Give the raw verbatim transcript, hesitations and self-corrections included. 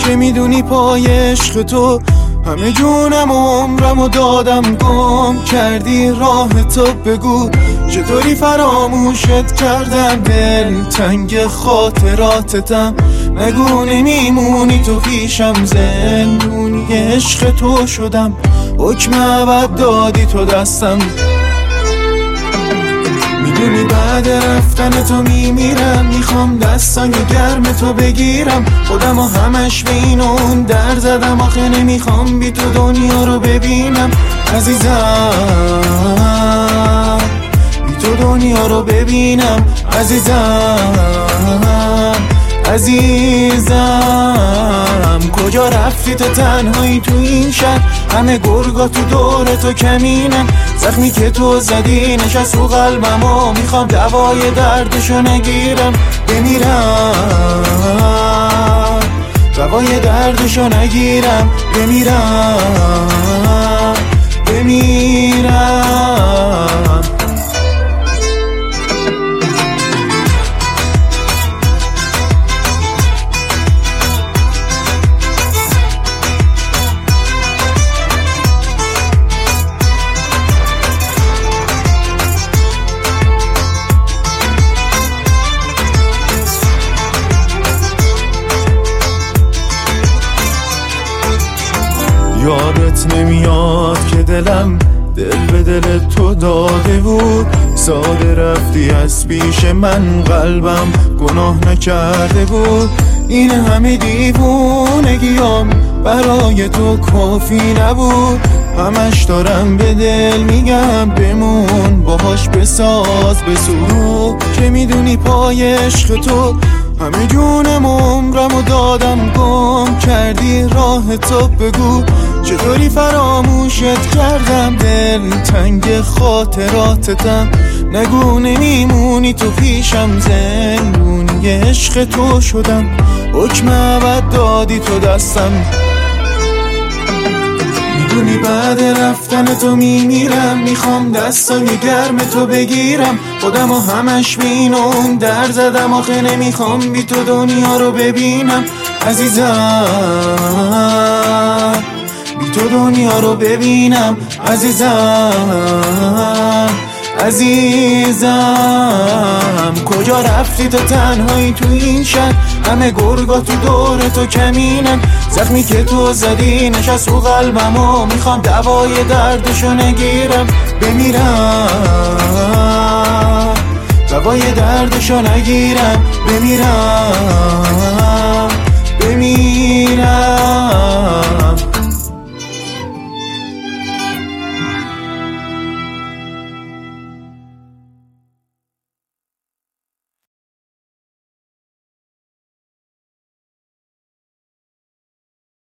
که میدونی پای عشق تو همه جونم و عمرم و دادم، گم کردی راه تو بگو چطوری فراموشت کردم، دل تنگ خاطراتتم، نگو نمیمونی تو پیشم، زندونی عشق تو شدم، حکم ابد دادی تو دستم. میدونی بعد رفتن تو میمیرم، میخوام دستای گرم تو بگیرم، خودم و همش به این و اون در زدم، آخه نمیخوام بی تو دنیا رو ببینم عزیزم، بی تو دنیا رو ببینم عزیزم، عزیزم. کجا رفتی تو تنهایی تو این شهر، همه گرگا تو دور تو کمینن، زخمی که تو زدی نشست رو قلبم و میخوام دوای دردشو نگیرم، بمیرم دوای دردشو نگیرم، بمیرم بمیرم. یادت نمیاد که دلم دل به دل تو داده بود، ساده رفتی از پیش من، قلبم گناه نکرده بود، این همه دیوونگیام برای تو کافی نبود، همش دارم به دل میگم بمون باهاش بساز بسو، که میدونی پای عشق تو همه جونم و عمرم و دادم، گم کردی راه تو بگو چطوری فراموشت کردم، دل تنگ خاطراتتم، نگو نمیمونی تو پیشم، زندونی عشق تو شدم، حکم ابد دادی تو دستم. میدونی بعد رفتن تو میمیرم، میخوام دستای گرم تو بگیرم، خودم و همش به این و اون در زدم، آخه نمیخوام بی تو دنیا رو ببینم عزیزم، بی تو دنیا رو ببینم عزیزم، عزیزم. کجا رفتی تو تنهایی تو این شهر، همه گرگا تو دور تو کمینن، زخمی که تو زدی نشست رو قلبم و میخوام دوای دردشو نگیرم، بمیرم دوای دردشو نگیرم، بمیرم بمیرم.